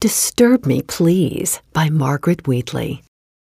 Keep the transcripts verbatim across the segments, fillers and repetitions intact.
Disturb Me, Please by Margaret Wheatley.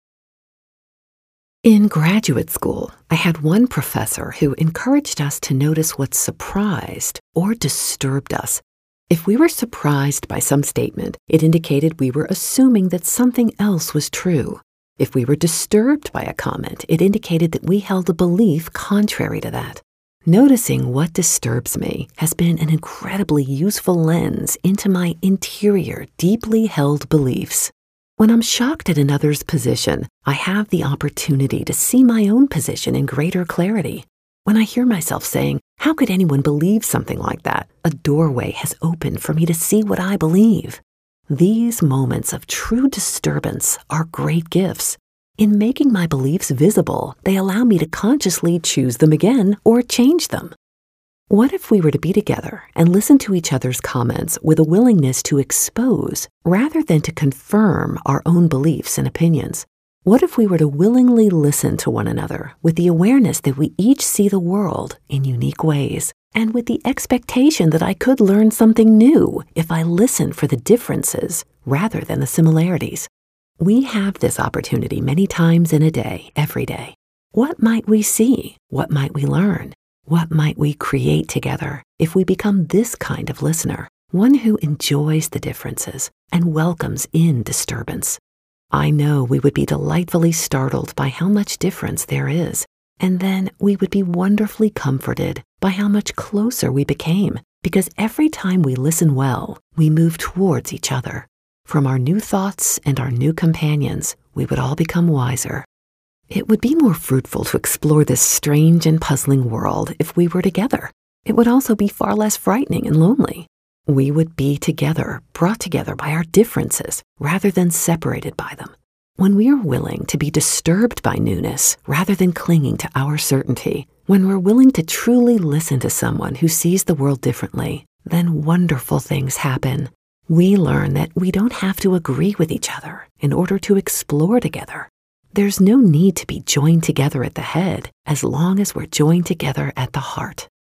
In graduate school, I had one professor who encouraged us to notice what surprised or disturbed us. If we were surprised by some statement, it indicated we were assuming that something else was true. If we were disturbed by a comment, it indicated that we held a belief contrary to that. Noticing what disturbs me has been an incredibly useful lens into my interior, deeply held beliefs. When I'm shocked at another's position, I have the opportunity to see my own position in greater clarity. When I hear myself saying, "How could anyone believe something like that?" a doorway has opened for me to see what I believe. These moments of true disturbance are great gifts. In making my beliefs visible, they allow me to consciously choose them again or change them. What if we were to be together and listen to each other's comments with a willingness to expose rather than to confirm our own beliefs and opinions? What if we were to willingly listen to one another with the awareness that we each see the world in unique ways and with the expectation that I could learn something new if I listen for the differences rather than the similarities? We have this opportunity many times in a day, every day. What might we see? What might we learn? What might we create together if we become this kind of listener, one who enjoys the differences and welcomes in disturbance? I know we would be delightfully startled by how much difference there is, and then we would be wonderfully comforted by how much closer we became, because every time we listen well, we move towards each other. From our new thoughts and our new companions, we would all become wiser. It would be more fruitful to explore this strange and puzzling world if we were together. It would also be far less frightening and lonely. We would be together, brought together by our differences rather than separated by them. When we are willing to be disturbed by newness rather than clinging to our certainty, when we're willing to truly listen to someone who sees the world differently, then wonderful things happen. We learn that we don't have to agree with each other in order to explore together. There's no need to be joined together at the head as long as we're joined together at the heart.